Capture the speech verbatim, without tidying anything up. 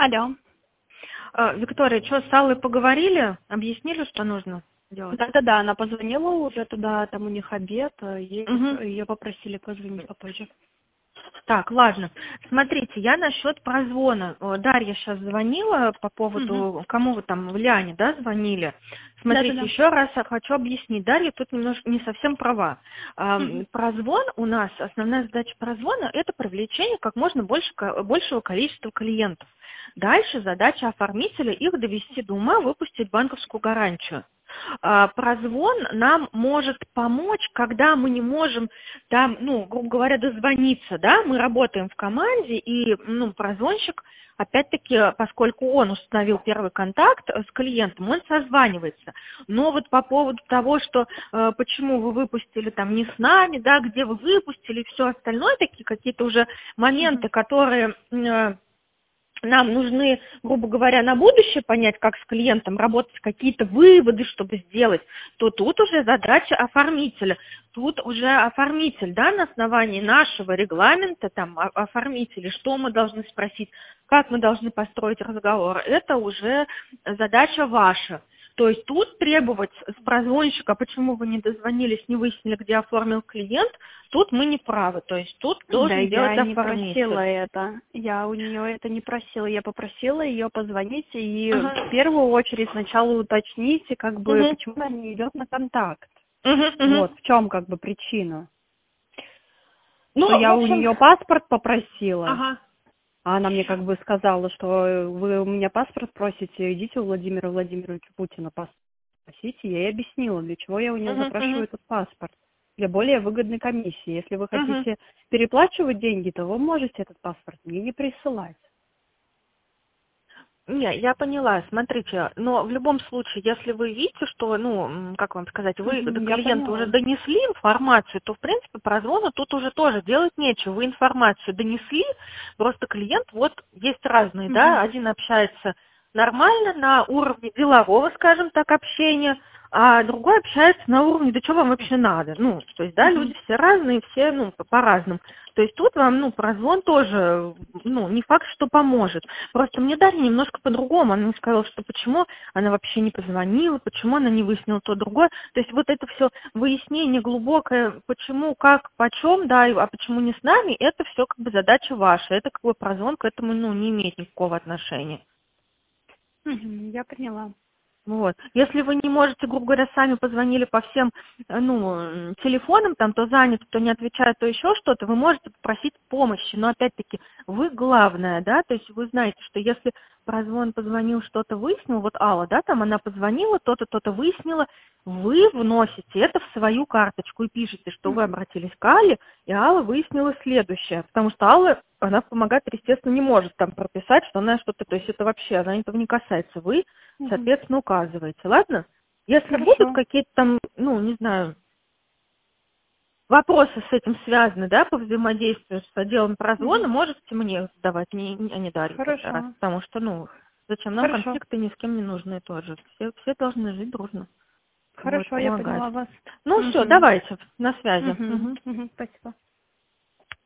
Алло. А, Виктория, что, с Аллой поговорили? Объяснили, что нужно делать? Да-да-да, она позвонила уже туда, там у них обед, ей, Угу. ее попросили позвонить попозже. Так, ладно. Смотрите, я насчет прозвона. О, Дарья сейчас звонила по поводу, Угу. кому вы там, в Ляне, да, звонили? Смотрите, Да-да-да. еще раз я хочу объяснить. Дарья тут немножко не совсем права. Угу. Ам, Прозвон у нас, основная задача прозвона– это привлечение как можно больше, ко- большего количества клиентов. Дальше задача оформителя их довести до ума, выпустить банковскую гарантию. А, Прозвон нам может помочь, когда мы не можем там, ну, грубо говоря, дозвониться, да, мы работаем в команде, и, ну, прозвонщик, опять-таки, поскольку он установил первый контакт с клиентом, он созванивается. Но вот по поводу того, что э, почему вы выпустили там не с нами, да, где вы выпустили, все остальное, такие какие-то уже моменты, Угу. которые э, нам нужны, грубо говоря, на будущее понять, как с клиентом работать, какие-то выводы, чтобы сделать, то тут уже задача оформителя. Тут уже оформитель, да, на основании нашего регламента, там, о- оформители, что мы должны спросить, как мы должны построить разговор, это уже задача ваша. То есть тут требовать с прозвонщика, почему вы не дозвонились, не выяснили, где оформил клиент, тут мы не правы. То есть тут Да, должен делать я не просила оформитель. это. Я у нее это не просила. Я попросила ее позвонить и в Ага. первую очередь сначала уточните, как бы, Мгм. почему она не идет на контакт. Мгм, мгм. Вот, в чем как бы причина. Что Ну, в я у общем, нее паспорт попросила, ага. а она мне как бы сказала, что вы у меня паспорт просите, идите у Владимира Владимировича Путина паспорт просите. Я ей объяснила, для чего я у нее Мгм, мгм, запрашиваю этот паспорт. Для более выгодной комиссии. Если вы мгм. хотите переплачивать деньги, то вы можете этот паспорт мне не присылать. Не, я поняла, смотрите, но в любом случае, если вы видите, что, ну, м, как вам сказать, вы до Мгм, я клиента уже поняла. донесли информацию, то, в принципе, по звону тут уже тоже делать нечего. Вы информацию донесли, просто клиент, вот, есть разные, да, Мгм, один общается нормально на уровне делового, скажем так, общения, а другой общается на уровне, да что вам вообще надо? Ну, то есть, да, мгм, люди все разные, все, ну, по- по-разному. То есть тут вам, ну, прозвон тоже, ну, не факт, что поможет. Просто мне Дарья немножко по-другому. Она мне сказала, что почему она вообще не позвонила, почему она не выяснила то другое. То есть вот это все выяснение глубокое, почему, как, почем, да, и- а почему не с нами, это все как бы задача ваша. Это как бы прозвон к этому, ну, не имеет никакого отношения. мгм, я поняла. Вот. Если вы не можете, грубо говоря, сами позвонили по всем, э, ну, м, телефонам, там, то занят, то не отвечает, то еще что-то, вы можете попросить помощи. Но, опять-таки, вы главное, да, то есть вы знаете, что если прозвон позвонил, что-то выяснил, вот Алла, да, там она позвонила, то-то, то-то выяснила, вы вносите это в свою карточку и пишете, что вы Мгм, обратились к Алле, и Алла выяснила следующее. Потому что Алла, она в помогатель, естественно, не может там прописать, что она что-то, то есть это вообще, она этого не касается. Вы, мгм. соответственно, указываете, ладно? Если будут Хорошо. какие-то там, ну, не знаю, вопросы с этим связаны, да, по взаимодействию с отделом прозвона, Мгм. можете мне их задавать, не, не, а не Дарье каждый раз, Хорошо. потому что, ну, зачем нам Хорошо. конфликты ни с кем не нужны тоже. Все, все должны жить дружно. Вот, Хорошо, я помогать. поняла вас. Ну все, Угу. давайте, на связи. Угу. Мгм. Угу. Спасибо.